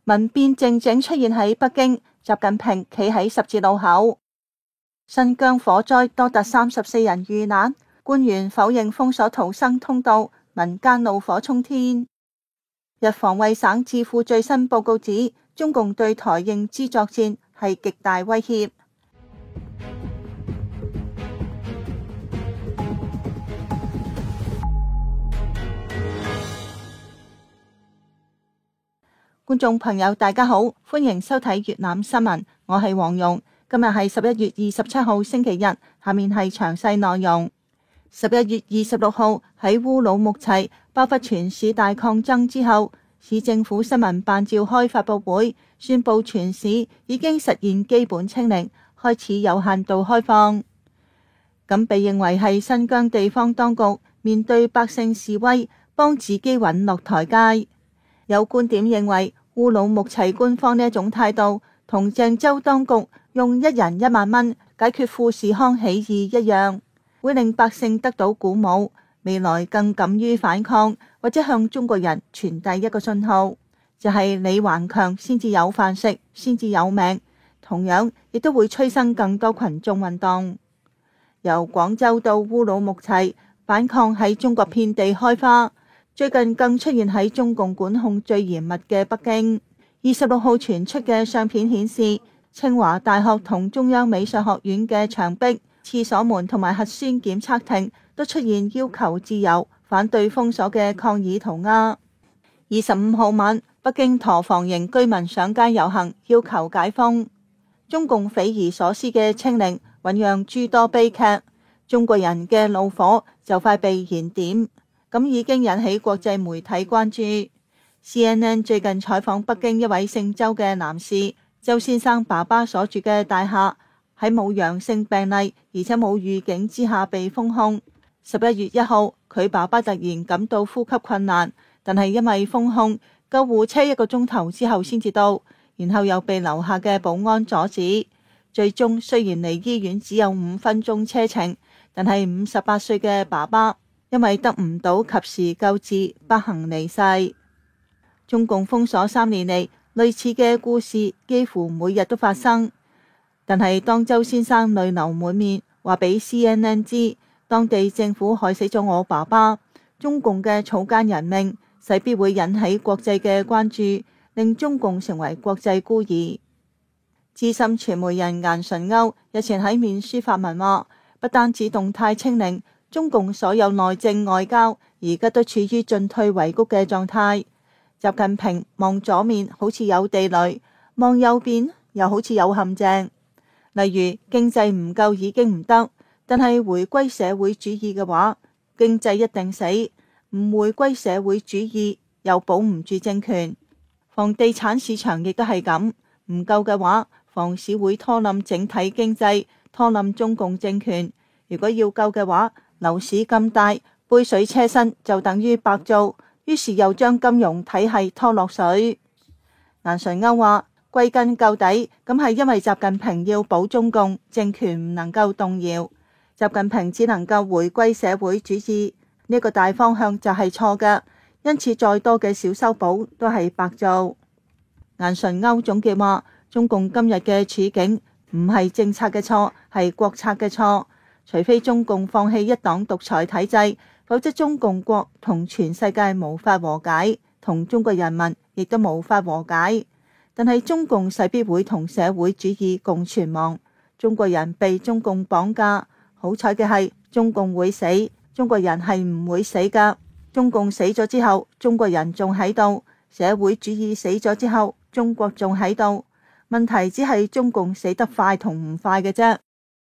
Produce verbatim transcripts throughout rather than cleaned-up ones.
民變靜靜出現喺北京，習近平企喺十字路口。新疆火災多達三十四人遇難，官員否認封鎖逃生通道，民間怒火沖天。日防衛省智庫最新報告指，中共對台認知作戰係極大威脅。觀眾朋友大家好，歡迎收睇粵覽新聞，我係黃蓉。今日係十一月二十七號星期日，下面係詳細內容。十一月二十六號喺烏魯木齊爆發全市大抗爭之後，市政府新聞辦召開發佈會，宣布全市已經實現基本清零，開始有限度開放。咁被認為係新疆地方當局面對百姓示威，幫自己揾落台階。有觀點認為，烏魯木齊官方呢一種態度，同鄭州當局用一人一萬蚊解決富士康起義一樣，會令百姓得到鼓舞，未來更敢於反抗，或者向中國人傳遞一個信號，就係你頑強先至有飯食，先至有命。同樣亦都會催生更多群眾運動。由廣州到烏魯木齊，反抗喺中國遍地開花。最近更出現喺中共管控最嚴密嘅北京。二十六號傳出嘅相片顯示，清華大學同中央美術學院嘅牆壁、廁所門同埋核酸檢測亭都出現要求自由、反對封鎖嘅抗議塗鴉。二十五號晚，北京陀房營居民上街遊行，要求解封。中共匪夷所思嘅清零，醞釀諸多悲劇。中國人嘅怒火就快被燃點。咁已經引起國際媒體關注。C N N 最近採訪北京一位姓周嘅男士，周先生爸爸所住嘅大廈喺冇陽性病例而且冇預警之下被封控。十一月一號，佢爸爸突然感到呼吸困難，但係因為封控，救護車一個鐘頭之後先至到，然後又被樓下嘅保安阻止。最終雖然離醫院只有五分鐘車程，但係五十八歲嘅爸爸因為得唔到及時救治，不幸離世。中共封鎖三年嚟，類似嘅故事幾乎每日都發生。但係當周先生淚流滿面話俾 C N N 知，當地政府害死咗我爸爸，中共嘅草菅人命勢必會引起國際嘅關注，令中共成為國際孤兒。資深傳媒人顏純鈎日前喺面書發文話，不單止動態清零，中共所有內政外交而家都處於進退維谷嘅狀態。習近平望左面好似有地雷，望右邊又好似有陷阱。例如經濟唔夠已經唔得，但係回歸社會主義嘅話，經濟一定死；唔回歸社會主義又保唔住政權。房地產市場亦都係咁，唔夠嘅話，房市會拖冧整體經濟，拖冧中共政權。如果要救嘅話，樓市咁大，杯水車薪就等於白做，於是又將金融體系拖落水。顏純鈎話，歸根究底，咁係因為習近平要保中共，政權唔能夠動搖，習近平只能夠回歸社會主義，呢個大方向就係錯嘅，因此再多嘅小修補都係白做。顏純鈎總結話，中共今日嘅處境唔係政策嘅錯，係國策嘅錯。除非中共放棄一黨獨裁體制，否則中共國同全世界無法和解，同中國人民亦都無法和解。但係中共勢必會同社會主義共存亡，中國人被中共綁架。好彩嘅係中共會死，中國人係唔會死噶。中共死咗之後，中國人仲喺度；社會主義死咗之後，中國仲喺度。問題只係中共死得快同唔快嘅啫。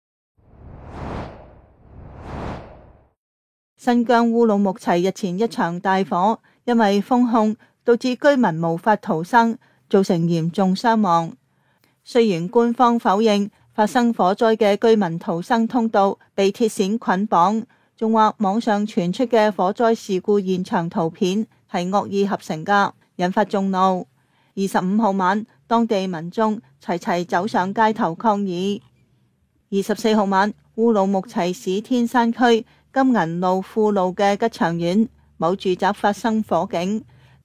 新疆烏魯木齊日前一場大火，因為封控導致居民無法逃生，造成嚴重傷亡。雖然官方否認發生火災嘅居民逃生通道被鐵線捆綁，仲話網上傳出嘅火災事故現場圖片係惡意合成噶，引發眾怒。二十五號晚，當地民眾齊齊走上街頭抗議。二十四號晚，烏魯木齊市天山區金銀路富路嘅吉祥苑某住宅發生火警，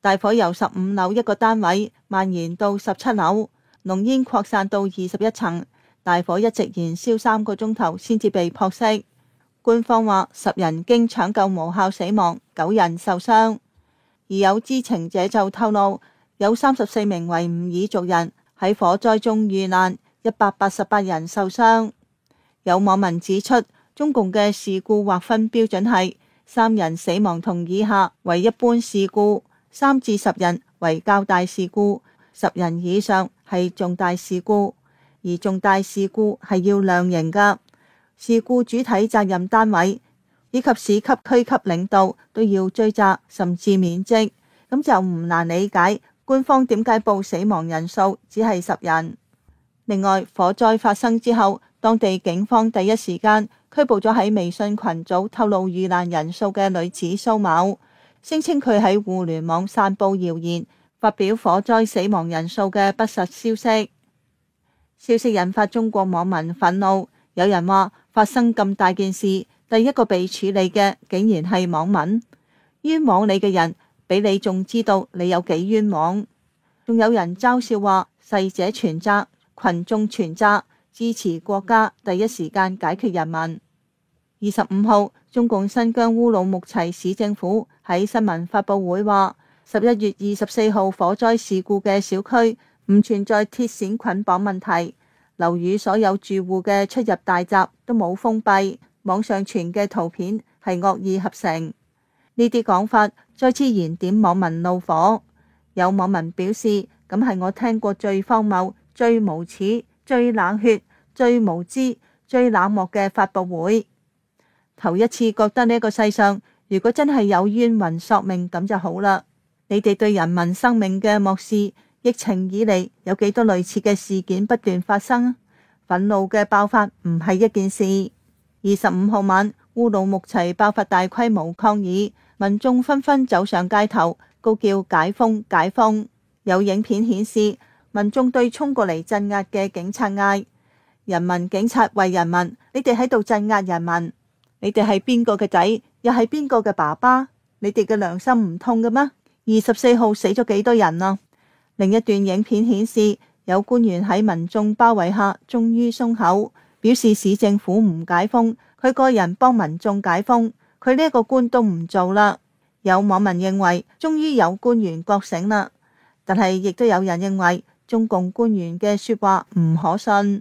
大火由十五樓一個單位蔓延到十七樓，濃煙擴散到二十一層，大火一直燃燒三個鐘頭先至被撲熄。官方話十人經搶救無效死亡，九人受傷。而有知情者就透露，有三十四名維吾爾族人喺火災中遇難，一百八十八人受傷。有網民指出，中共嘅事故劃分標準係三人死亡同以下為一般事故，三至十人為較大事故，十人以上係重大事故。而重大事故係要量刑㗎，事故主體責任單位以及市級區級領導都要追責甚至免職，咁就唔難理解官方點解報死亡人數只係十人。另外，火災發生之後，當地警方第一時間拘捕咗喺微信群組透露遇難人數嘅女子蘇某，聲稱佢喺互聯網散佈謠言，發表火災死亡人數嘅不實消息。消息引發中國網民憤怒，有人話發生咁大件事，第一個被處理嘅竟然係網民，冤枉你嘅人比你仲知道你有幾冤枉。仲有人嘲笑話逝者全責，群眾全責，支持國家第一時間解決人民。二十五號，中共新疆烏魯木齊市政府喺新聞發佈會話，十一月二十四號火災事故嘅小區唔存在鐵線捆綁問題，樓宇所有住戶嘅出入大閘都冇封閉，網上傳嘅圖片係惡意合成。呢啲講法再次燃點網民怒火。有網民表示，咁係我聽過最荒謬、最無恥、最冷血、最無知、最冷漠嘅發佈會。頭一次覺得呢個世上如果真係有冤魂索命咁就好啦。你哋對人民生命嘅漠視，疫情以嚟有幾多類似嘅事件不斷發生？憤怒嘅爆發唔係一件事。二十五號晚，烏魯木齊爆發大規模抗議，民眾紛紛走上街頭，高叫解封解封。有影片顯示，民眾對衝過嚟鎮壓嘅警察嗌：人民警察為人民，你哋喺度鎮壓人民，你哋係邊個嘅仔，又係邊個嘅爸爸？你哋嘅良心唔痛嘅咩？二十四號死咗幾多人啊？另一段影片顯示，有官員喺民眾包圍下終於鬆口，表示市政府唔解封，佢個人幫民眾解封，佢呢一個官都唔做啦。有網民認為終於有官員覺醒啦，但係亦都有人認為中共官員嘅說話唔可信。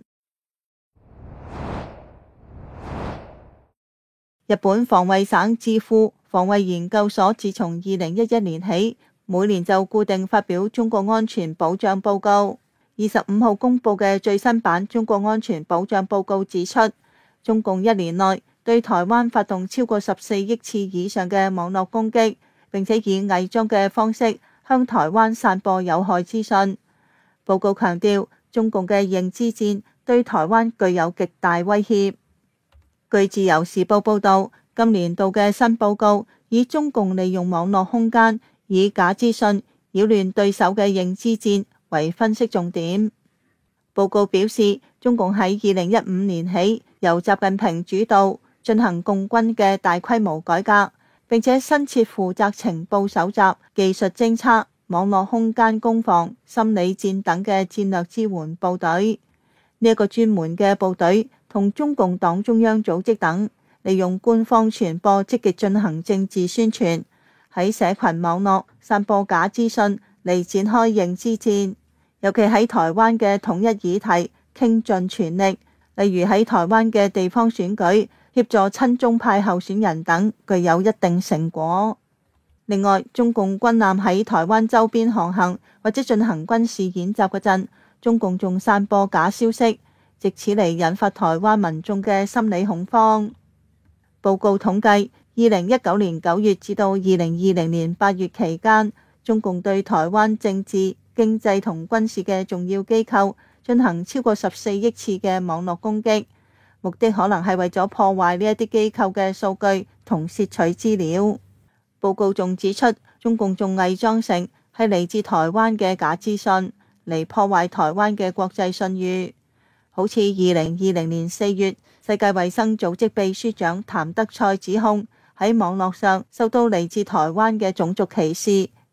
日本防衛省智庫防衛研究所自從二零一一年起，每年就固定發表中國安全保障報告。二十五號公布嘅最新版中國安全保障報告指出，中共一年內對台灣發動超過十四億次以上嘅網絡攻擊，並且以偽裝嘅方式向台灣散播有害資訊。報告強調，中共嘅認知戰對台灣具有極大威脅。據自由時報報道，今年度嘅新報告以中共利用網絡空間以假資訊擾亂對手嘅認知戰為分析重點。報告表示，中共喺二零一五年起由習近平主導進行共軍嘅大規模改革，並且新設負責情報搜集、技術偵測、網絡空間攻防、心理戰等嘅戰略支援部隊。呢一個專門嘅部隊同中共黨中央組織等，利用官方傳播積極進行政治宣傳，喺社群網絡散播假資訊嚟展開認知戰。尤其喺台灣嘅統一議題傾盡全力，例如喺台灣嘅地方選舉協助親中派候選人等，具有一定成果。另外，中共軍艦喺台灣周邊航行或者進行軍事演習嗰陣，中共仲散播假消息，藉此嚟引發台灣民眾嘅心理恐慌。報告統計，二零一九年九月至到二零二零年八月期間，中共對台灣政治、經濟同軍事嘅重要機構進行超過十四億次嘅網絡攻擊，目的可能係為咗破壞呢一啲機構嘅數據同竊取資料。報告仲指出，中共仲偽裝成係嚟自台灣嘅假資訊嚟破壞台灣嘅國際信譽。好似二零二零年四月，世界衛生組織秘書長譚德塞指控喺網絡上受到嚟自台灣嘅種族歧視，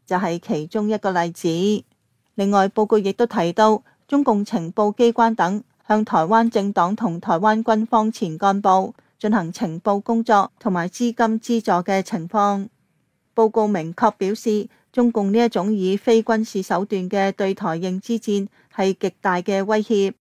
就係其中一個例子。另外，報告亦都提到中共情報機關等向台灣政黨同台灣軍方前幹部進行情報工作同埋資金資助嘅情況。報告明確表示，中共呢一種以非軍事手段嘅對台認知戰係極大嘅威脅。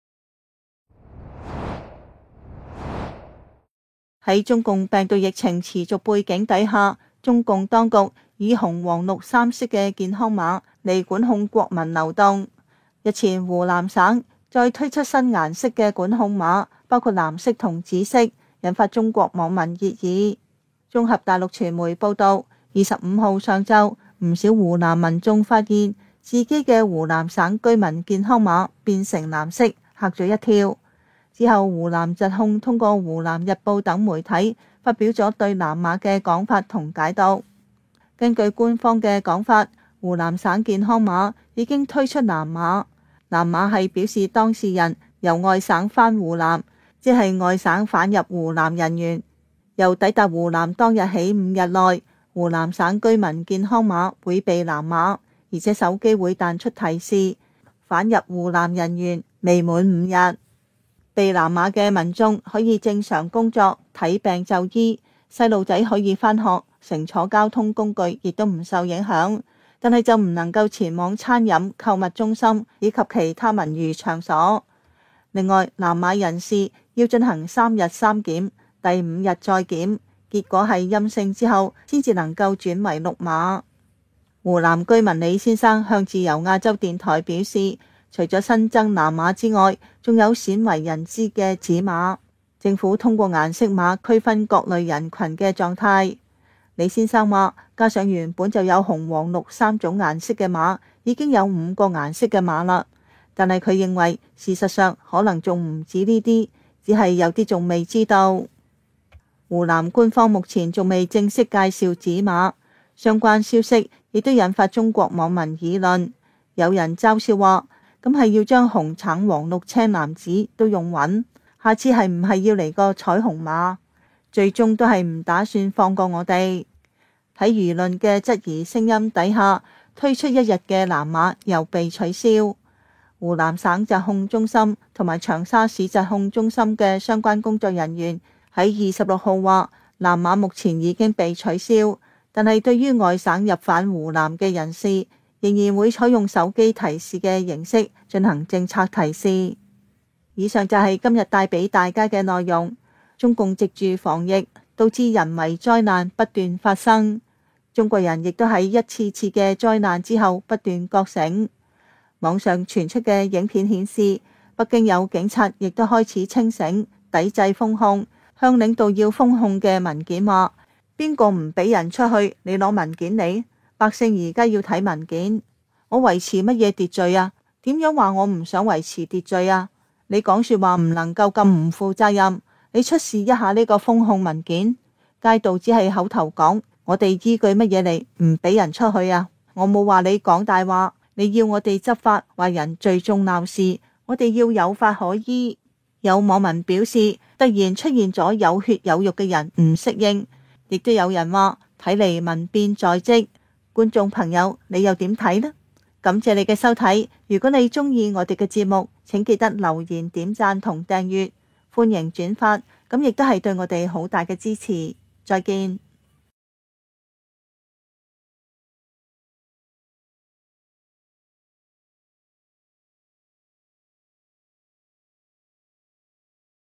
喺中共病毒疫情持續背景底下，中共當局以紅黃綠三色嘅健康碼嚟管控國民流動。日前湖南省再推出新顏色嘅管控碼，包括藍色同紫色，引發中國網民熱議。綜合大陸傳媒報道，二十五號上晝，唔少湖南民眾發現自己嘅湖南省居民健康碼變成藍色，嚇咗一跳。之後，湖南疾控通過湖南日報等媒體發表咗對藍碼嘅講法同解讀。根據官方嘅講法，湖南省健康碼已經推出藍碼，藍碼係表示當事人由外省返湖南，即係外省返入湖南人員，由抵達湖南當日起五日內，湖南省居民健康碼會被藍碼，而且手機會彈出提示，返入湖南人員未滿五日。被藍碼嘅民眾可以正常工作、睇病就醫，細路仔可以返學，乘坐交通工具亦都唔受影響，但係就唔能夠前往餐飲、購物中心以及其他文娛場所。另外，藍碼人士要進行三日三檢，第五日再檢，結果係陰性之後，先至能夠轉為綠碼。湖南居民李先生向自由亞洲電台表示，除咗新增藍碼之外，仲有鮮為人知嘅紫碼。政府通過顏色碼區分各類人群嘅狀態。李先生話，加上原本就有紅黃綠三種顏色嘅碼，已經有五個顏色嘅碼啦。但係佢認為，事實上可能仲唔止呢啲，只係有啲仲未知道。湖南官方目前仲未正式介紹紫碼，相關消息亦都引發中國網民議論。有人嘲笑話，咁係要將紅橙黃綠青藍紫都用勻，下次係唔係要嚟個彩虹碼？最終都係唔打算放過我哋。喺輿論嘅質疑聲音底下，推出一日嘅藍碼又被取消。湖南省疾控中心同埋長沙市疾控中心嘅相關工作人員喺二十六號話，藍碼目前已經被取消，但係對於外省入返湖南嘅人士，仍然會採用手機提示嘅形式進行政策提示。以上就係今日帶俾大家嘅內容。中共藉住防疫，導致人為災難不斷發生。中國人亦都喺一次次嘅災難之後不斷覺醒。網上傳出嘅影片顯示，北京有警察亦都開始清醒，抵制封控，向領導要封控嘅文件話：邊個唔俾人出去，你攞文件嚟？百姓而家要睇文件，我維持乜嘢秩序啊？點樣話我唔想維持秩序啊？你講說話唔能夠咁唔負責任，你出示一下呢個封控文件。街道只係口頭講，我哋依據乜嘢嚟唔俾人出去啊？我冇話你講大話，你要我哋執法，話人聚眾鬧事，我哋要有法可依。有網民表示，突然出現咗有血有肉嘅人唔適應，亦都有人話睇嚟民變在即。觀眾朋友，你又點睇呢？感謝你嘅收睇，如果你中意我哋嘅節目，請記得留言、點讚同訂閱，歡迎轉發，咁亦都係對我哋好大嘅支持。再見。